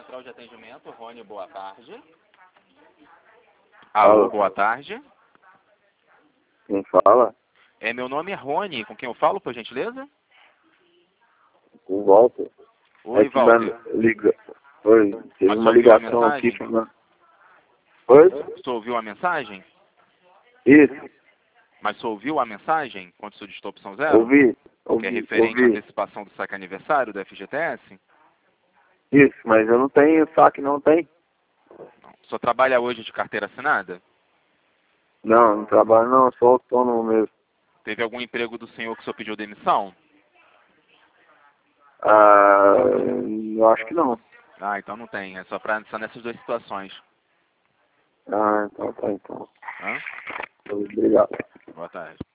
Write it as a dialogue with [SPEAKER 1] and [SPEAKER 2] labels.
[SPEAKER 1] Central de Atendimento, Rony, boa tarde.
[SPEAKER 2] Alô,
[SPEAKER 1] Boa tarde.
[SPEAKER 2] quem fala?
[SPEAKER 1] Meu nome é Rony, com quem eu falo, por gentileza?
[SPEAKER 2] O Walter.
[SPEAKER 1] Oi,
[SPEAKER 2] É que
[SPEAKER 1] Walter.
[SPEAKER 2] Oi, teve
[SPEAKER 1] Mas
[SPEAKER 2] uma
[SPEAKER 1] você ouviu a
[SPEAKER 2] ligação aqui
[SPEAKER 1] mensagem?
[SPEAKER 2] falando. Oi?
[SPEAKER 1] Você ouviu a mensagem?
[SPEAKER 2] Isso,
[SPEAKER 1] Mas você ouviu a mensagem quanto ao de opção zero?
[SPEAKER 2] ouvi,
[SPEAKER 1] Que é referente à
[SPEAKER 2] ouvi.
[SPEAKER 1] antecipação do saque aniversário do FGTS?
[SPEAKER 2] Isso, mas eu não tenho saque, não tem?
[SPEAKER 1] Não. O senhor trabalha hoje de carteira assinada?
[SPEAKER 2] Não trabalho não, sou autônomo mesmo.
[SPEAKER 1] Teve algum emprego do senhor que o senhor pediu demissão?
[SPEAKER 2] Ah, eu acho que não.
[SPEAKER 1] Então não tem. É só nessas duas situações.
[SPEAKER 2] Ah, então tá, então.
[SPEAKER 1] Hã?
[SPEAKER 2] Obrigado.
[SPEAKER 1] Boa tarde.